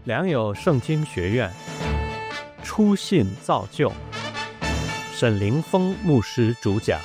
良友圣经学院初信造就，沈凌峰牧师主讲。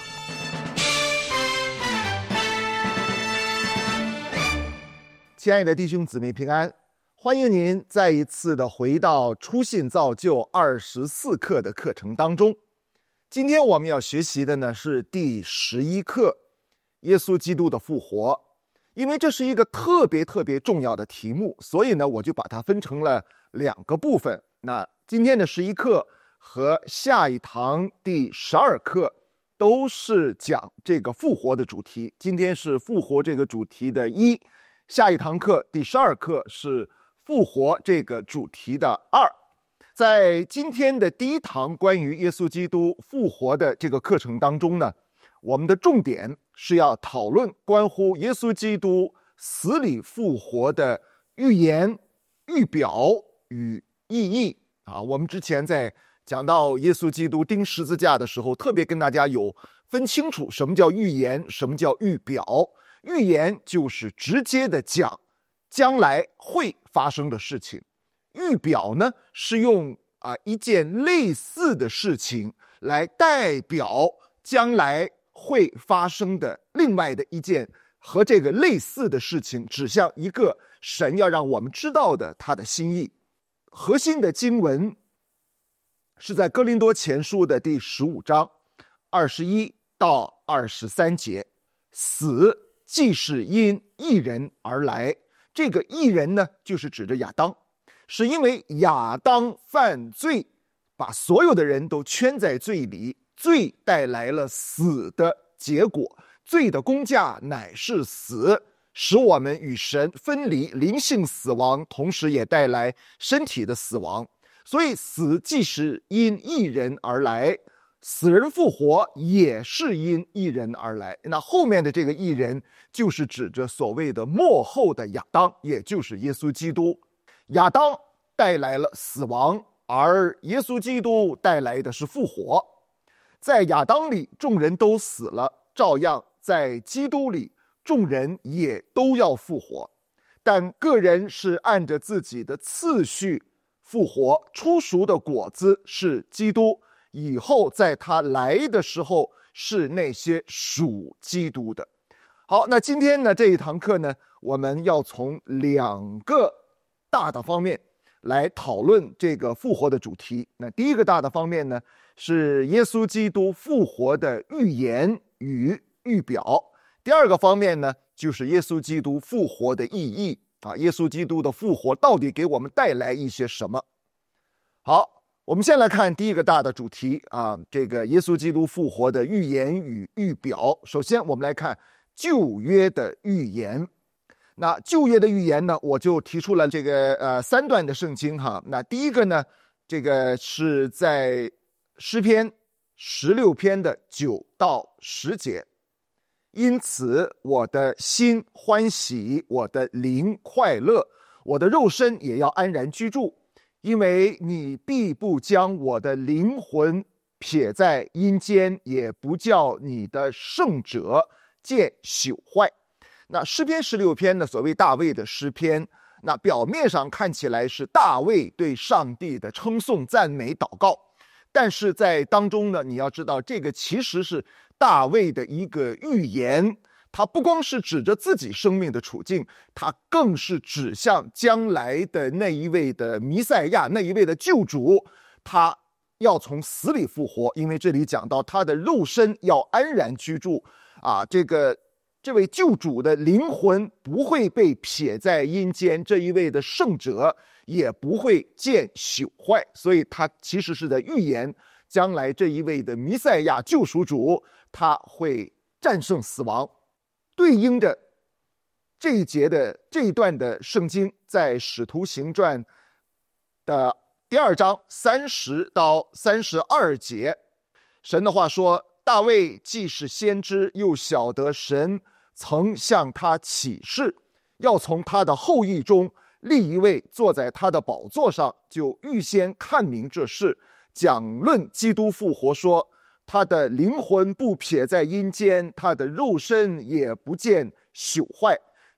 亲爱的弟兄姊妹平安，欢迎您再一次的回到初信造就24课的课程当中。今天我们要学习的呢是第11课，耶稣基督的复活。因为这是一个特别重要的题目，所以呢我就把它分成了2个部分。那今天的11课和下一堂第12课都是讲这个复活的主题。今天是复活这个主题的1，下一堂课第12课是复活这个主题的2。在今天的第1堂关于耶稣基督复活的这个课程当中呢，我们的重点是要讨论关乎耶稣基督死里复活的预言、预表与意义我们之前在讲到耶稣基督钉十字架的时候，特别跟大家有分清楚什么叫预言，什么叫预表。预言就是直接的讲将来会发生的事情，预表呢是用一件类似的事情来代表将来会发生的另外的一件和这个类似的事情，指向一个神要让我们知道的他的心意。核心的经文是在哥林多前书的第15章21到23节，死既是因一人而来。这个一人呢就是指着亚当，是因为亚当犯罪，把所有的人都圈在罪里，罪带来了死的结果，罪的工价乃是死，使我们与神分离，灵性死亡，同时也带来身体的死亡。所以死既是因一人而来，死人复活也是因一人而来。那后面的这个一人就是指着所谓的末后的亚当，也就是耶稣基督。亚当带来了死亡，而耶稣基督带来的是复活。在亚当里众人都死了，照样在基督里众人也都要复活，但个人是按着自己的次序复活。初熟的果子是基督，以后在他来的时候是那些属基督的。好，那今天呢这一堂课呢，我们要从2个大的方面来讨论这个复活的主题。那第一个大的方面呢，是耶稣基督复活的预言与预表。第2个方面呢，就是耶稣基督复活的意义耶稣基督的复活到底给我们带来一些什么。好，我们先来看第一个大的主题这个耶稣基督复活的预言与预表。首先我们来看旧约的预言。那旧约的预言呢，我就提出了这个3段的圣经那第一个呢，这个是在诗篇16篇的9到10节。因此我的心欢喜，我的灵快乐，我的肉身也要安然居住，因为你必不将我的灵魂撇在阴间，也不叫你的圣者见朽坏。那诗篇16篇呢，所谓大卫的诗篇，那表面上看起来是大卫对上帝的称颂、赞美、祷告，但是在当中呢，你要知道这个其实是大卫的一个预言，他不光是指着自己生命的处境，他更是指向将来的那一位的弥赛亚，那一位的救主，他要从死里复活。因为这里讲到他的肉身要安然居住这位救主的灵魂不会被撇在阴间，这一位的圣者也不会见朽坏，所以他其实是在预言将来这一位的弥赛亚救赎主，他会战胜死亡。对应着这一段的圣经，在使徒行传的第2章30到32节，神的话说，大卫既是先知，又晓得神曾向他启示，要从他的后裔中立一位坐在他的宝座上，就预先看明这事，讲论基督复活，说他的灵魂不撇在阴间，他的肉身也不见朽坏。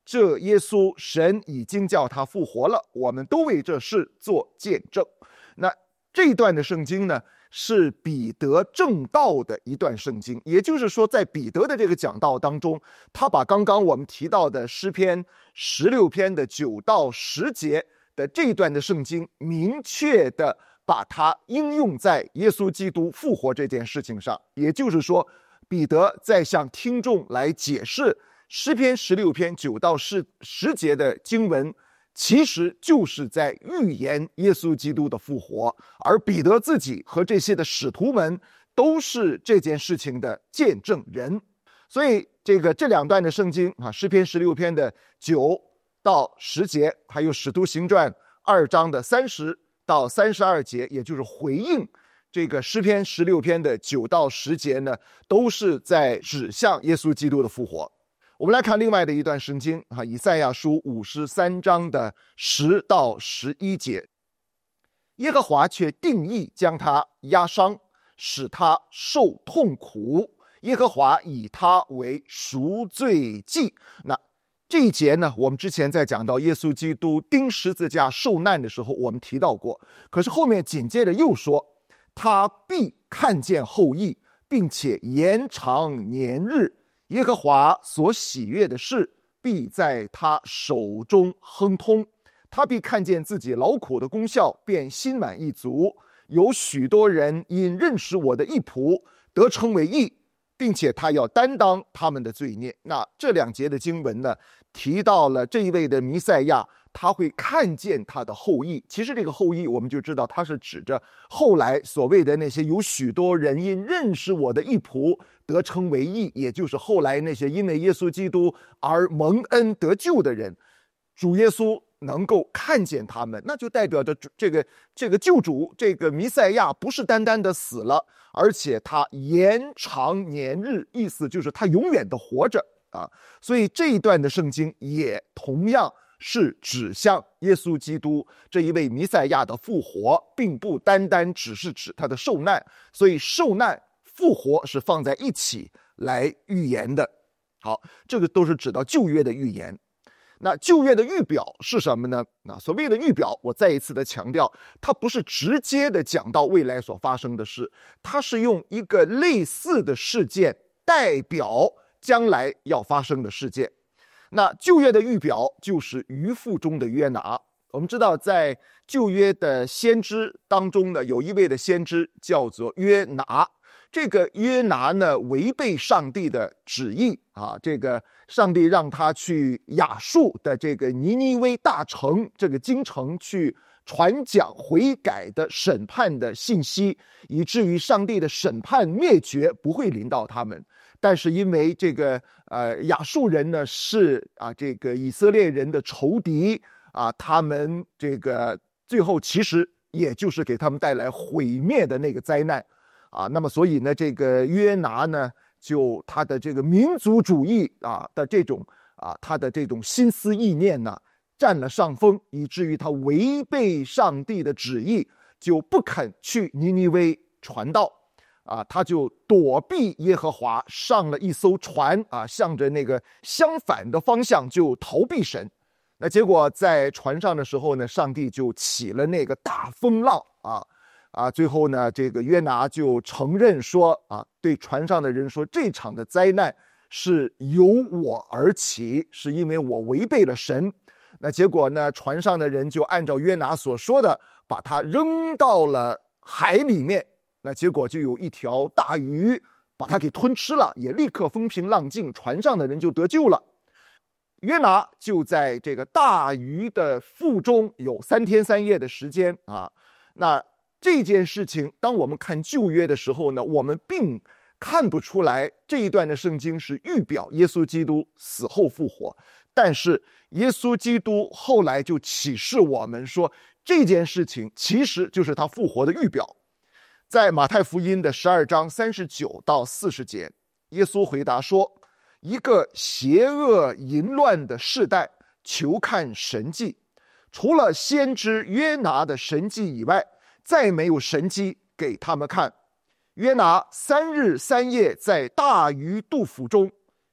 这耶稣神已经叫他复活了，我们都为这事做见证。那这一段的圣经呢，是彼得正道的一段圣经，也就是说在彼得的这个讲道当中，他把刚刚我们提到的诗篇16篇的9到10节的这一段的圣经明确的把它应用在耶稣基督复活这件事情上。也就是说，彼得在向听众来解释诗篇16篇9到10节的经文，其实就是在预言耶稣基督的复活，而彼得自己和这些的使徒们都是这件事情的见证人。所以这两段的圣经诗篇16篇的9到10节，还有使徒行传2章的30到32节，也就是回应这个诗篇16篇的9到10节呢，都是在指向耶稣基督的复活。我们来看另外的一段圣经以赛亚书53章的10到11节，耶和华却定义将他压伤，使他受痛苦，耶和华以他为赎罪祭。那这一节呢，我们之前在讲到耶稣基督钉十字架受难的时候我们提到过，可是后面紧接着又说，他必看见后裔，并且延长年日，耶和华所喜悦的事必在他手中亨通，他必看见自己劳苦的功效，便心满意足。有许多人因认识我的义仆得称为义，并且他要担当他们的罪孽。那这两节的经文呢，提到了这一位的弥赛亚，他会看见他的后裔。其实这个后裔我们就知道，他是指着后来所谓的那些有许多人因认识我的义仆得称为义，也就是后来那些因为耶稣基督而蒙恩得救的人，主耶稣能够看见他们，那就代表着这个救主，这个弥赛亚不是单单的死了，而且他延长年日，意思就是他永远的活着啊。所以这一段的圣经也同样是指向耶稣基督这一位弥赛亚的复活，并不单单只是指他的受难，所以受难复活是放在一起来预言的。好，这个都是指到旧约的预言。那旧约的预表是什么呢？所谓的预表，我再一次的强调，它不是直接的讲到未来所发生的事，它是用一个类似的事件代表将来要发生的事件。那旧约的预表就是鱼腹中的约拿。我们知道在旧约的先知当中呢，有一位的先知叫做约拿。这个约拿呢，违背上帝的旨意这个上帝让他去亚述的这个尼尼微大城这个京城去传讲悔改的审判的信息，以至于上帝的审判灭绝不会临到他们。但是因为这个亚述人呢是这个以色列人的仇敌他们这个最后其实也就是给他们带来毁灭的那个灾难那么所以呢，这个约拿呢，就他的这个民族主义的这种他的这种心思意念呢占了上风，以至于他违背上帝的旨意，就不肯去尼尼微传道他就躲避耶和华，上了一艘船向着那个相反的方向就逃避神。那结果在船上的时候呢，上帝就起了那个大风浪最后呢，这个约拿就承认说对船上的人说，这场的灾难是由我而起，是因为我违背了神。那结果呢，船上的人就按照约拿所说的，把他扔到了海里面。那结果就有一条大鱼把他给吞吃了，也立刻风平浪静，船上的人就得救了。约拿就在这个大鱼的腹中有3天3夜的时间那这件事情当我们看旧约的时候呢，我们并看不出来这一段的圣经是预表耶稣基督死后复活，但是耶稣基督后来就启示我们说，这件事情其实就是他复活的预表。在马太福音的12章39到40节，耶稣回答说，一个邪恶淫乱的世代求看神迹，除了先知约拿的神迹以外，再没有神迹给他们看。约拿3日3夜在大鱼肚腹中，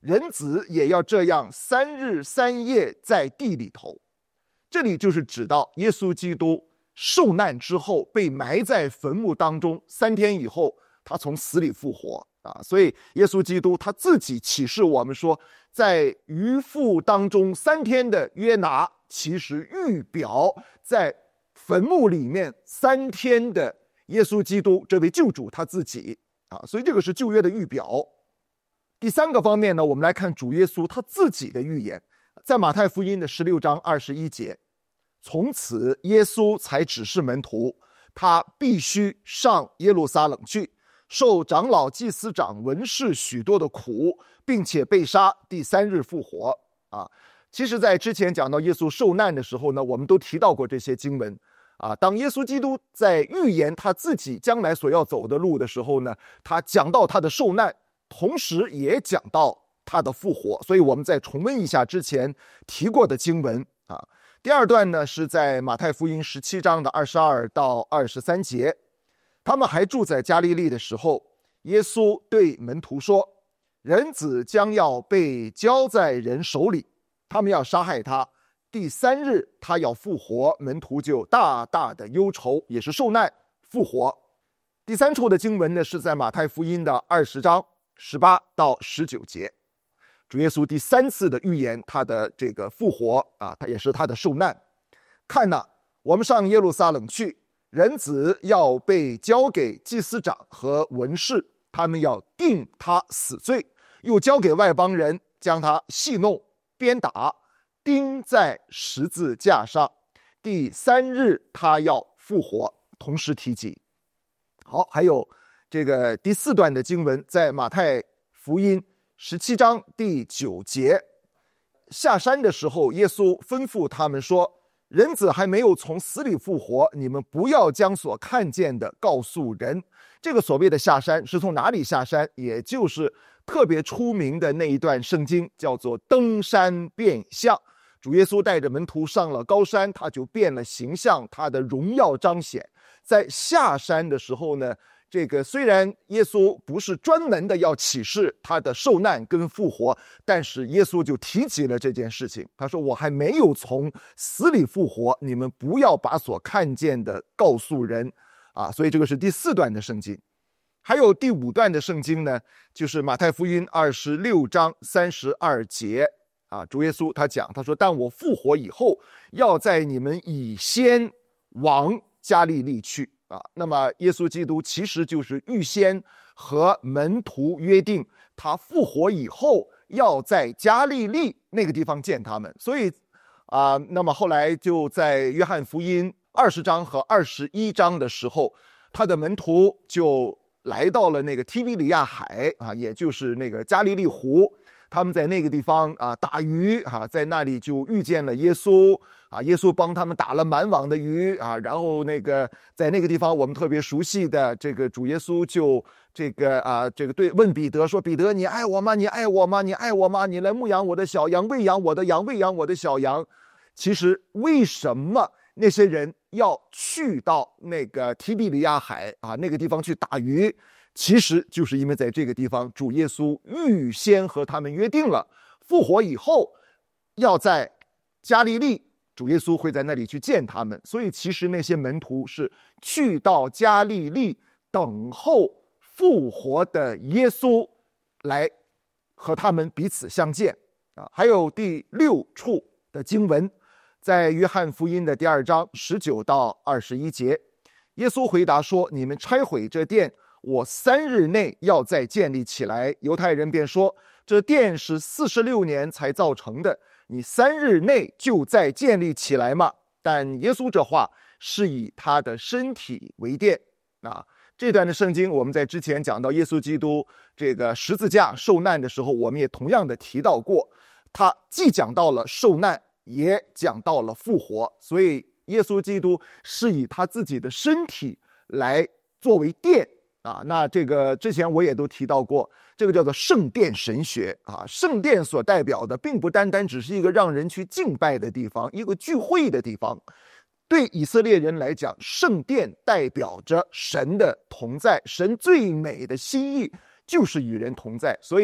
人子也要这样3日3夜在地里头。这里就是指到耶稣基督受难之后被埋在坟墓当中，3天以后他从死里复活所以耶稣基督他自己启示我们说，在鱼腹当中3天的约拿，其实预表在坟墓里面3天的耶稣基督这位救主他自己所以这个是旧约的预表。第3个方面呢，我们来看主耶稣他自己的预言，在马太福音的16章21节，从此耶稣才指示门徒，他必须上耶路撒冷去，受长老祭司长文士许多的苦，并且被杀，第3日复活其实在之前讲到耶稣受难的时候呢，我们都提到过这些经文当耶稣基督在预言他自己将来所要走的路的时候呢，他讲到他的受难，同时也讲到他的复活。所以我们再重温一下之前提过的经文第2段呢，是在马太福音17章的22到23节。他们还住在加利利的时候，耶稣对门徒说，人子将要被交在人手里，他们要杀害他，第3日他要复活。门徒就大大的忧愁，也是受难复活。第3处的经文呢，是在马太福音的20章18到19节。主耶稣第3次的预言他的这个复活他也是他的受难。看哪，我们上耶路撒冷去，人子要被交给祭司长和文士，他们要定他死罪，又交给外邦人，将他戏弄鞭打，钉在十字架上，第3日他要复活。同时提及好，还有这个第4段的经文，在马太福音17章第9节，下山的时候，耶稣吩咐他们说，人子还没有从死里复活，你们不要将所看见的告诉人。这个所谓的下山是从哪里下山？也就是特别出名的那一段圣经，叫做登山变相。主耶稣带着门徒上了高山，他就变了形象，他的荣耀彰显。在下山的时候呢，这个虽然耶稣不是专门的要启示他的受难跟复活，但是耶稣就提及了这件事情。他说，我还没有从死里复活，你们不要把所看见的告诉人所以这个是第4段的圣经。还有第5段的圣经呢，就是马太福音26章32节主耶稣他讲，他说，但我复活以后，要在你们以先往加利利去那么耶稣基督其实就是预先和门徒约定，他复活以后要在加利利那个地方见他们。所以那么后来就在约翰福音20章和21章的时候，他的门徒就来到了那个提比里亚海也就是那个加利利湖，他们在那个地方打鱼在那里就遇见了耶稣耶稣帮他们打了满网的鱼然后那个在那个地方我们特别熟悉的这个主耶稣就这个对问彼得说，彼得，你爱我吗？你爱我吗？你爱我吗？你来牧养我的小羊，喂养我的羊，喂养我的小羊。其实为什么那些人要去到那个提比里亚海那个地方去打鱼？其实就是因为在这个地方主耶稣预先和他们约定了，复活以后要在加利利，主耶稣会在那里去见他们。所以其实那些门徒是去到加利利等候复活的耶稣来和他们彼此相见还有第6处的经文，在约翰福音的第2章19到21节，耶稣回答说，你们拆毁这殿，我3日内要再建立起来。犹太人便说，这殿是46年才造成的，你3日内就再建立起来嘛？但耶稣这话是以他的身体为殿这段的圣经我们在之前讲到耶稣基督这个十字架受难的时候，我们也同样的提到过，他既讲到了受难，也讲到了复活。所以耶稣基督是以他自己的身体来作为殿那这个之前我也都提到过，这个叫做圣殿神学圣殿所代表的并不单单只是一个让人去敬拜的地方，一个聚会的地方。对以色列人来讲，圣殿代表着神的同在，神最美的心意就是与人同在。所以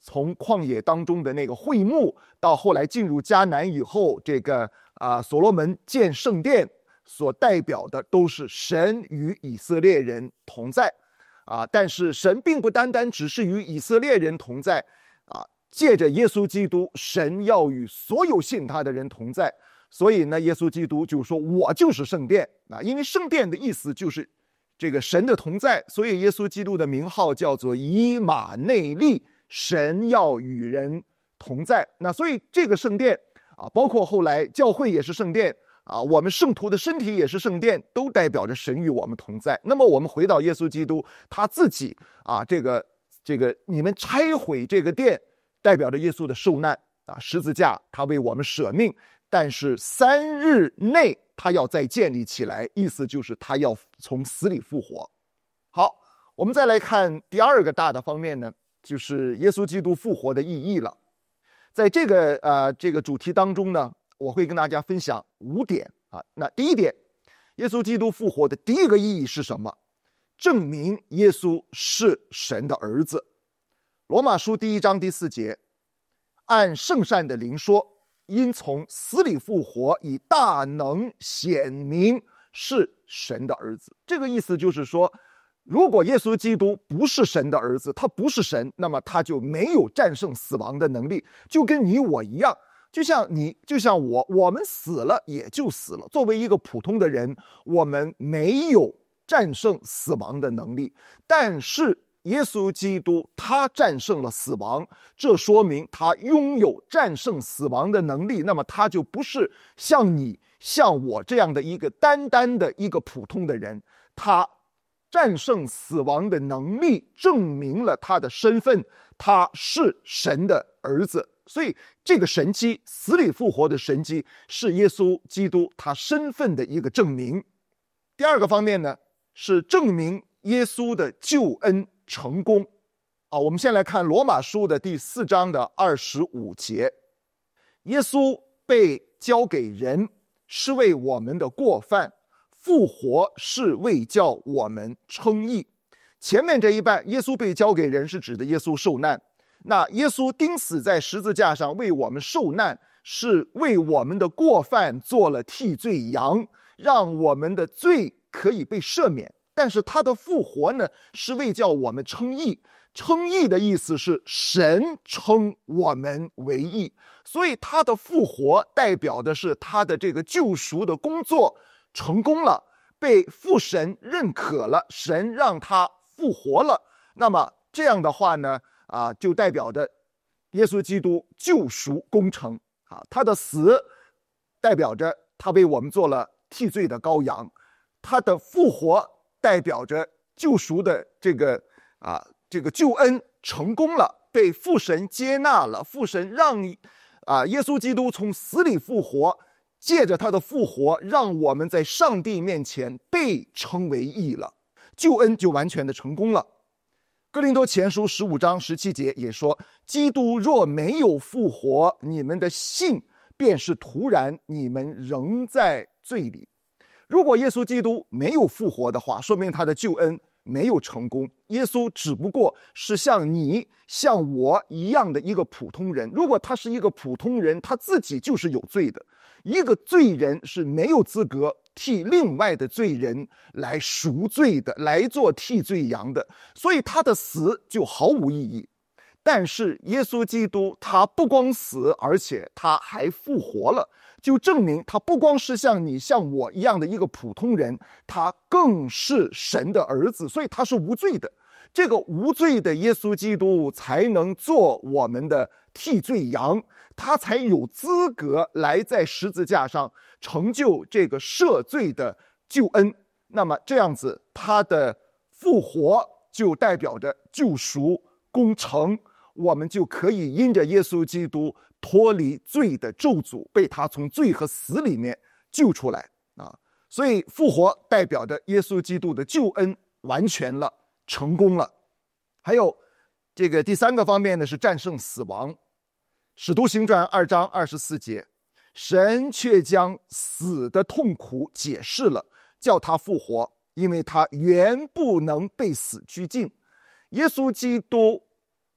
从旷野当中的那个会幕，到后来进入迦南以后，这个所罗门建圣殿，所代表的都是神与以色列人同在但是神并不单单只是与以色列人同在借着耶稣基督，神要与所有信他的人同在。所以呢，耶稣基督就说我就是圣殿因为圣殿的意思就是这个神的同在，所以耶稣基督的名号叫做以马内利，神要与人同在。那所以这个圣殿包括后来教会也是圣殿我们圣徒的身体也是圣殿，都代表着神与我们同在。那么我们回到耶稣基督他自己这个你们拆毁这个殿，代表着耶稣的受难十字架他为我们舍命，但是3日内他要再建立起来，意思就是他要从死里复活。好，我们再来看第二个大的方面呢，就是耶稣基督复活的意义了。在这个主题当中呢，我会跟大家分享5点那第一点，耶稣基督复活的第一个意义是什么？证明耶稣是神的儿子。罗马书第1章第4节，按圣善的灵说，因从死里复活，以大能显明是神的儿子。这个意思就是说，如果耶稣基督不是神的儿子，他不是神，那么他就没有战胜死亡的能力，就跟你我一样，就像你，就像我们死了也就死了。作为一个普通的人，我们没有战胜死亡的能力，但是耶稣基督他战胜了死亡，这说明他拥有战胜死亡的能力。那么他就不是像你像我这样的一个单单的一个普通的人，他战胜死亡的能力证明了他的身份，他是神的儿子。所以这个神迹，死里复活的神迹，是耶稣基督他身份的一个证明。第二个方面呢，是证明耶稣的救恩成功我们先来看罗马书的第4章的25节，耶稣被交给人，是为我们的过犯，复活是为叫我们称义。前面这一半，耶稣被交给人是指的耶稣受难，那耶稣钉死在十字架上为我们受难，是为我们的过犯做了替罪羊，让我们的罪可以被赦免。但是他的复活呢，是为叫我们称义。称义的意思是神称我们为义，所以他的复活代表的是他的这个救赎的工作成功了，被父神认可了，神让他复活了。那么这样的话呢就代表着耶稣基督救赎工程他的死代表着他为我们做了替罪的羔羊，他的复活代表着救赎的这个救恩成功了，被父神接纳了，父神让耶稣基督从死里复活，借着他的复活，让我们在上帝面前被称为义了，救恩就完全的成功了。哥林多前书15章17节也说，基督若没有复活，你们的信便是徒然，你们仍在罪里。如果耶稣基督没有复活的话，说明他的救恩没有成功。耶稣只不过是像你像我一样的一个普通人，如果他是一个普通人，他自己就是有罪的，一个罪人是没有资格替另外的罪人来赎罪的，来做替罪羊的，所以他的死就毫无意义。但是耶稣基督他不光死，而且他还复活了，就证明他不光是像你像我一样的一个普通人，他更是神的儿子，所以他是无罪的。这个无罪的耶稣基督才能做我们的替罪羊，他才有资格来在十字架上成就这个赦罪的救恩。那么这样子，他的复活就代表着救赎工程，我们就可以因着耶稣基督脱离罪的咒诅，被他从罪和死里面救出来所以复活代表着耶稣基督的救恩完全了，成功了。还有这个第三个方面呢，是战胜死亡。使徒行传2章24节，神却将死的痛苦解释了，叫他复活，因为他原不能被死拘禁。耶稣基督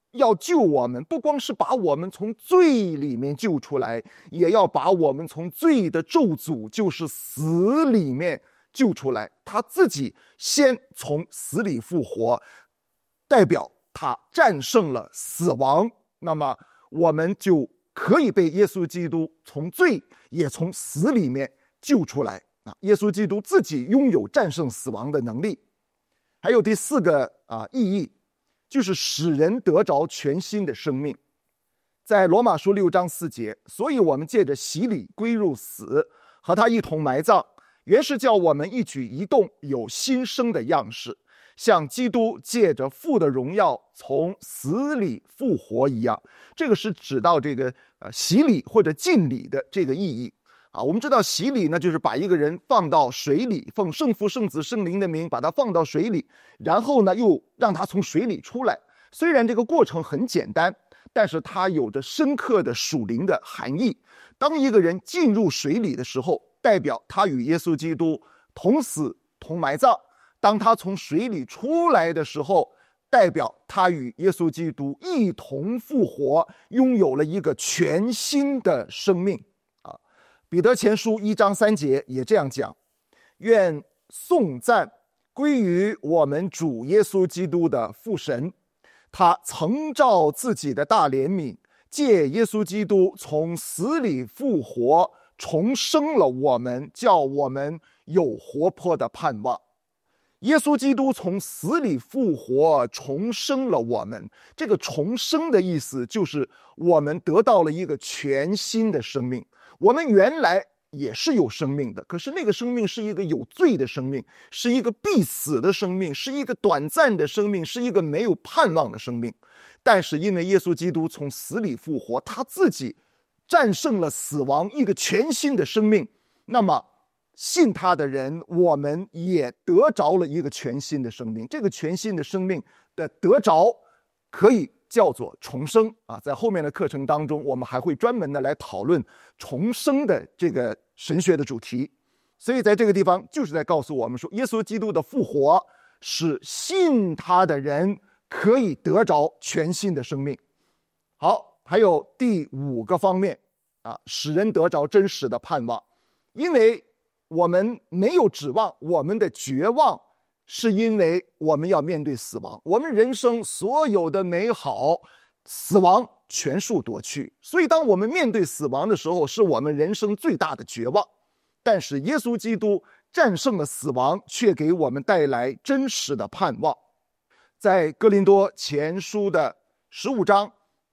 要救我们，不光是把我们从罪里面救出来，也要把我们从罪的咒诅，就是死里面救出来。他自己先从死里复活，代表他战胜了死亡，那么我们就可以被耶稣基督从罪也从死里面救出来。耶稣基督自己拥有战胜死亡的能力。还有第4个意义，就是使人得着全新的生命。在罗马书6章4节，所以我们借着洗礼归入死，和他一同埋葬，原是叫我们一举一动有新生的样式，像基督借着父的荣耀从死里复活一样。这个是指到这个洗礼或者浸礼的这个意义。我们知道洗礼呢，就是把一个人放到水里，奉圣父圣子圣灵的名把他放到水里，然后呢又让他从水里出来。虽然这个过程很简单，但是它有着深刻的属灵的含义。当一个人进入水里的时候，代表他与耶稣基督同死同埋葬；当他从水里出来的时候，代表他与耶稣基督一同复活，拥有了一个全新的生命。彼得前书1章3节也这样讲，愿颂赞归于我们主耶稣基督的父神，他曾照自己的大怜悯，借耶稣基督从死里复活，重生了我们，叫我们有活泼的盼望。耶稣基督从死里复活，重生了我们。这个重生的意思就是我们得到了一个全新的生命。我们原来也是有生命的，可是那个生命是一个有罪的生命，是一个必死的生命，是一个短暂的生命，是一个没有盼望的生命。但是因为耶稣基督从死里复活，他自己战胜了死亡，一个全新的生命，那么信他的人，我们也得着了一个全新的生命。这个全新的生命的得着可以叫做重生在后面的课程当中，我们还会专门的来讨论重生的这个神学的主题。所以在这个地方就是在告诉我们说，耶稣基督的复活使信他的人可以得着全新的生命。好，还有第5个方面使人得着真实的盼望。因为我们没有指望，我们的绝望是因为我们要面对死亡，我们人生所有的美好，死亡全数夺去。所以当我们面对死亡的时候，是我们人生最大的绝望。但是耶稣基督战胜了死亡，却给我们带来真实的盼望。在哥林多前书的15章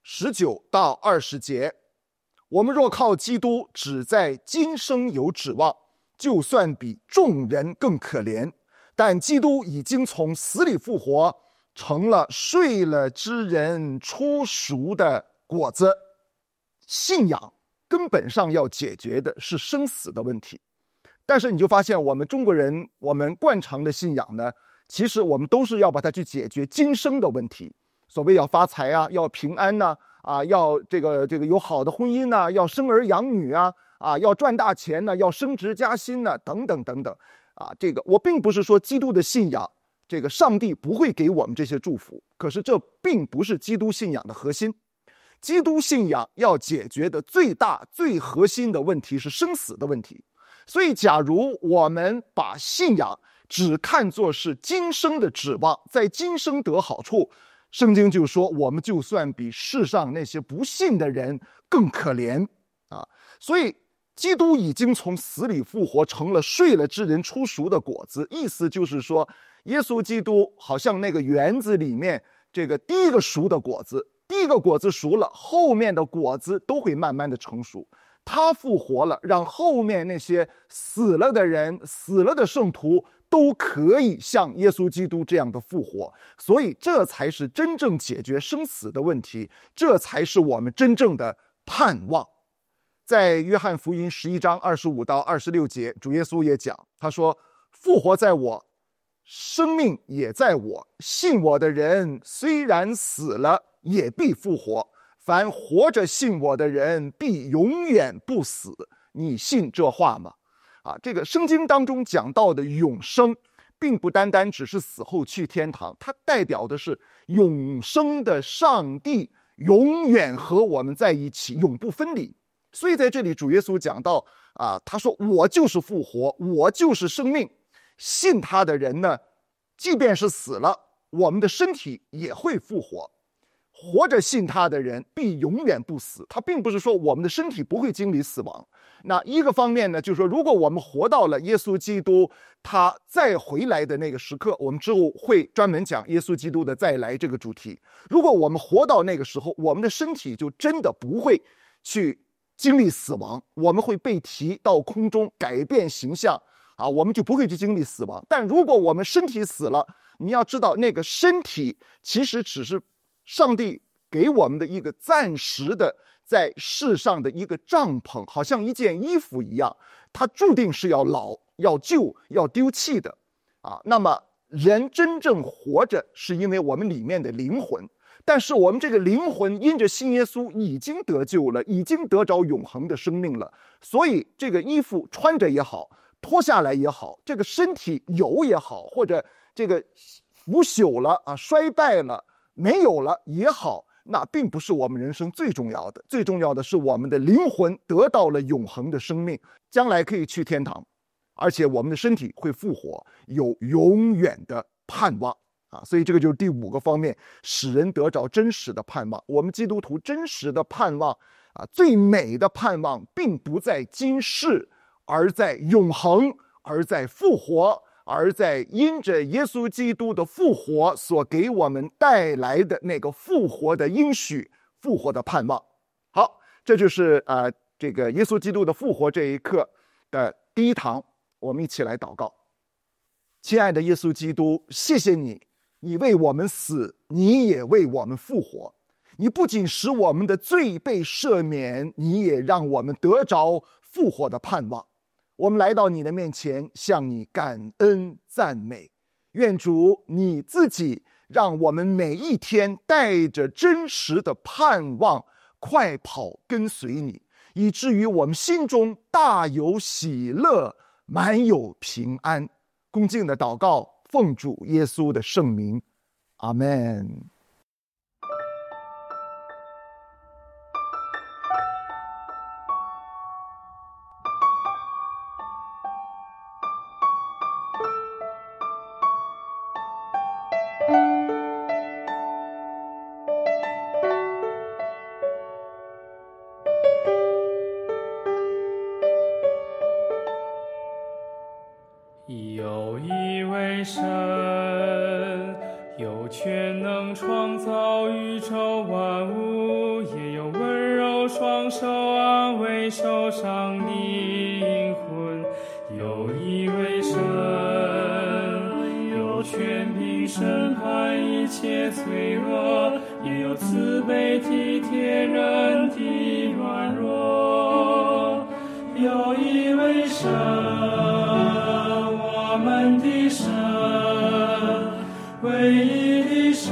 19到20节，我们若靠基督只在今生有指望，就算比众人更可怜。但基督已经从死里复活，成了睡了之人初熟的果子。信仰根本上要解决的是生死的问题，但是你就发现我们中国人，我们惯常的信仰呢，其实我们都是要把它去解决今生的问题。所谓要发财要平安要这个有好的婚姻要生儿养女要赚大钱要升职加薪等等等等这个我并不是说基督的信仰这个上帝不会给我们这些祝福，可是这并不是基督信仰的核心。基督信仰要解决的最大最核心的问题是生死的问题。所以假如我们把信仰只看作是今生的指望，在今生得好处，圣经就说我们就算比世上那些不信的人更可怜所以基督已经从死里复活，成了睡了之人初熟的果子。意思就是说，耶稣基督好像那个园子里面这个第一个熟的果子，第一个果子熟了，后面的果子都会慢慢的成熟。他复活了，让后面那些死了的人，死了的圣徒都可以像耶稣基督这样的复活。所以这才是真正解决生死的问题，这才是我们真正的盼望。在约翰福音11章25到26节，主耶稣也讲，他说，复活在我，生命也在我，信我的人虽然死了，也必复活，凡活着信我的人必永远不死。你信这话吗？这个圣经当中讲到的永生， 并不单单只是死后去天堂，它代表的是永生的上帝永远和我们在一起，永不分离。所以在这里主耶稣讲到他说我就是复活，我就是生命，信他的人呢，即便是死了，我们的身体也会复活，活着信他的人必永远不死。他并不是说我们的身体不会经历死亡。那一个方面呢，就是说如果我们活到了耶稣基督他再回来的那个时刻，我们之后会专门讲耶稣基督的再来这个主题。如果我们活到那个时候，我们的身体就真的不会去经历死亡，我们会被提到空中，改变形象我们就不会去经历死亡。但如果我们身体死了，你要知道那个身体其实只是上帝给我们的一个暂时的在世上的一个帐篷，好像一件衣服一样，它注定是要老要旧要丢弃的那么人真正活着是因为我们里面的灵魂，但是我们这个灵魂因着信耶稣已经得救了，已经得着永恒的生命了。所以这个衣服穿着也好，脱下来也好，这个身体有也好，或者这个腐朽了衰败了没有了也好，那并不是我们人生最重要的。最重要的是我们的灵魂得到了永恒的生命，将来可以去天堂，而且我们的身体会复活，有永远的盼望所以这个就是第5个方面，使人得着真实的盼望。我们基督徒真实的盼望最美的盼望并不在今世，而在永恒，而在复活，而在因着耶稣基督的复活所给我们带来的那个复活的应许，复活的盼望。好，这就是这个耶稣基督的复活这一课的第一堂，我们一起来祷告。亲爱的耶稣基督，谢谢你，你为我们死，你也为我们复活。你不仅使我们的罪被赦免，你也让我们得着复活的盼望。我们来到你的面前，向你感恩赞美。愿主你自己让我们每一天带着真实的盼望快跑跟随你，以至于我们心中大有喜乐，满有平安。恭敬的祷告，奉主耶稣的圣名，阿们。 有一位神，有权能创造宇宙万物，也有温柔双手安慰受伤灵魂。有一位神，有权柄审判一切罪恶，也有慈悲体贴人的软弱。有一位神，我们的神，唯一的神，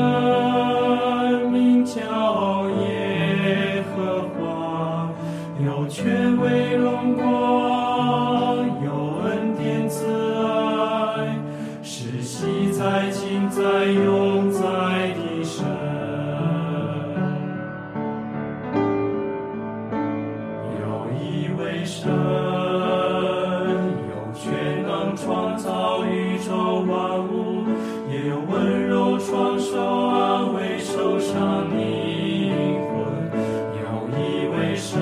名叫耶和华，有权威荣光，有恩典慈爱，是昔在今在永在的神。有一位神，创造宇宙万物，也有温柔双手安慰受伤灵魂。有一位神，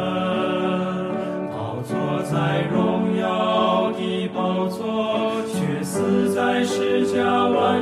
宝座在荣耀的宝座，却死在十架万